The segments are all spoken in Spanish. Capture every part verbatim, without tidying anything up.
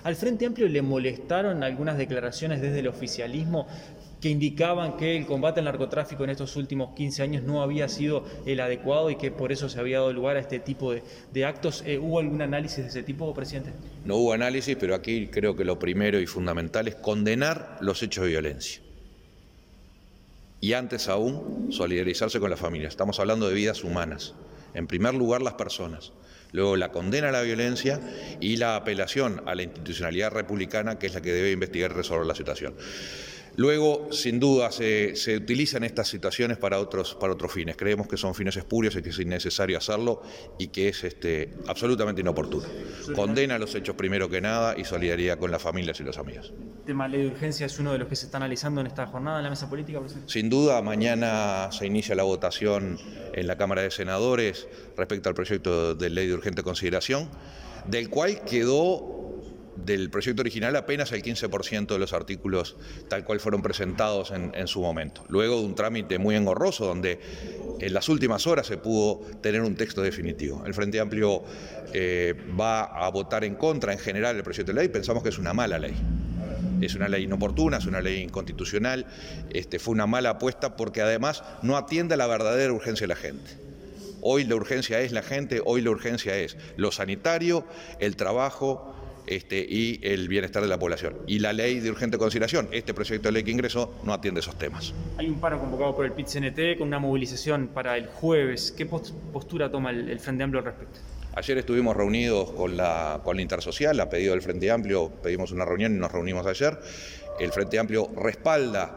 ¿Al Frente Amplio le molestaron algunas declaraciones desde el oficialismo que indicaban que el combate al narcotráfico en estos últimos quince años no había sido el adecuado y que por eso se había dado lugar a este tipo de, de actos? Eh, ¿Hubo algún análisis de ese tipo, presidente? No hubo análisis, pero aquí creo que lo primero y fundamental es condenar los hechos de violencia. Y antes aún, solidarizarse con las familias. Estamos hablando de vidas humanas. En primer lugar, las personas. Luego, la condena a la violencia y la apelación a la institucionalidad republicana, que es la que debe investigar y resolver la situación. Luego, sin duda, se, se utilizan estas situaciones para otros, para otros fines. Creemos que son fines espurios y que es innecesario hacerlo y que es este, absolutamente inoportuno. Condena los hechos primero que nada y solidaridad con las familias y los amigos. ¿El tema de ley de urgencia es uno de los que se está analizando en esta jornada en la mesa política, presidente? Sin duda, mañana se inicia la votación en la Cámara de Senadores respecto al proyecto de ley de urgente consideración, del cual quedó del proyecto original apenas el quince por ciento de los artículos tal cual fueron presentados en, en su momento. Luego de un trámite muy engorroso donde en las últimas horas se pudo tener un texto definitivo. El Frente Amplio eh, va a votar en contra en general del proyecto de ley. Pensamos que es una mala ley. Es una ley inoportuna, es una ley inconstitucional. Este, fue una mala apuesta porque además no atiende a la verdadera urgencia de la gente. Hoy la urgencia es la gente, hoy la urgencia es lo sanitario, el trabajo, Este, y el bienestar de la población. Y la ley de urgente consideración, este proyecto de ley que ingresó, no atiende esos temas. Hay un paro convocado por el P I T C N T con una movilización para el jueves. ¿Qué postura toma el, el Frente Amplio al respecto? Ayer estuvimos reunidos con la, con la Intersocial, a pedido del Frente Amplio, pedimos una reunión y nos reunimos ayer. El Frente Amplio respalda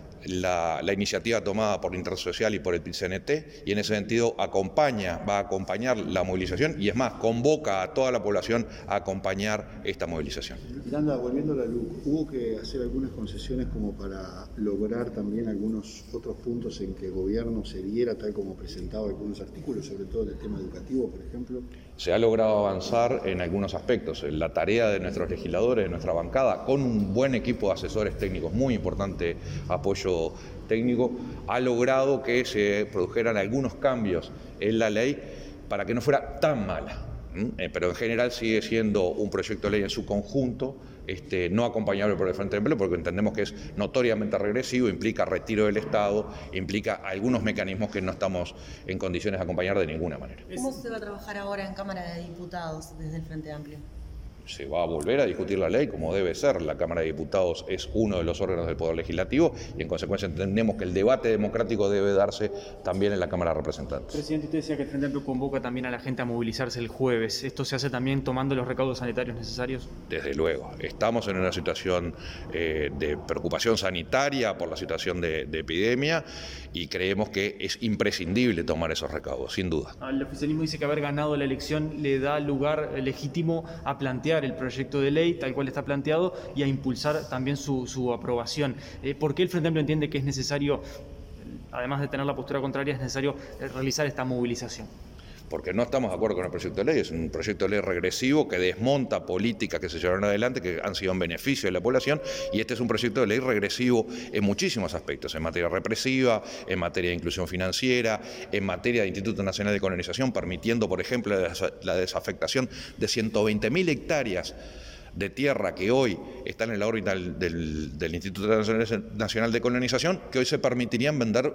La, la iniciativa tomada por la Intersocial y por el P I T C N T y en ese sentido acompaña, va a acompañar la movilización y es más, convoca a toda la población a acompañar esta movilización. Miranda, volviendo a la L U C, ¿hubo que hacer algunas concesiones como para lograr también algunos otros puntos en que el gobierno se diera tal como presentaba algunos artículos, sobre todo en el tema educativo, por ejemplo? Se ha logrado avanzar en algunos aspectos. La tarea de nuestros legisladores, de nuestra bancada, con un buen equipo de asesores técnicos, muy importante apoyo técnico, ha logrado que se produjeran algunos cambios en la ley para que no fuera tan mala. ¿Mm? Pero en general sigue siendo un proyecto de ley en su conjunto, este, no acompañable por el Frente Amplio, porque entendemos que es notoriamente regresivo, implica retiro del Estado, implica algunos mecanismos que no estamos en condiciones de acompañar de ninguna manera. ¿Cómo se va a trabajar ahora en Cámara de Diputados desde el Frente Amplio? Se va a volver a discutir la ley como debe ser. La Cámara de Diputados es uno de los órganos del Poder Legislativo y en consecuencia entendemos que el debate democrático debe darse también en la Cámara de Representantes. Presidente, usted decía que el Frente Amplio convoca también a la gente a movilizarse el jueves. ¿Esto se hace también tomando los recaudos sanitarios necesarios? Desde luego. Estamos en una situación eh, de preocupación sanitaria por la situación de, de epidemia y creemos que es imprescindible tomar esos recaudos, sin duda. El oficialismo dice que haber ganado la elección le da lugar legítimo a plantear el proyecto de ley tal cual está planteado y a impulsar también su, su aprobación. Eh, ¿Por qué el Frente Amplio entiende que es necesario, además de tener la postura contraria, es necesario realizar esta movilización? Porque no estamos de acuerdo con el proyecto de ley. Es un proyecto de ley regresivo que desmonta políticas que se llevaron adelante, que han sido en beneficio de la población, y este es un proyecto de ley regresivo en muchísimos aspectos, en materia represiva, en materia de inclusión financiera, en materia de Instituto Nacional de Colonización, permitiendo, por ejemplo, la desafectación de ciento veinte mil hectáreas de tierra que hoy están en la órbita del, del, del Instituto Nacional de Colonización, que hoy se permitirían vender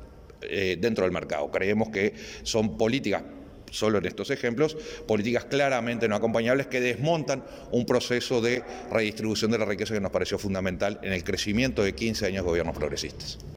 eh, dentro del mercado. Creemos que son políticas, solo en estos ejemplos, políticas claramente no acompañables que desmontan un proceso de redistribución de la riqueza que nos pareció fundamental en el crecimiento de quince años de gobiernos progresistas.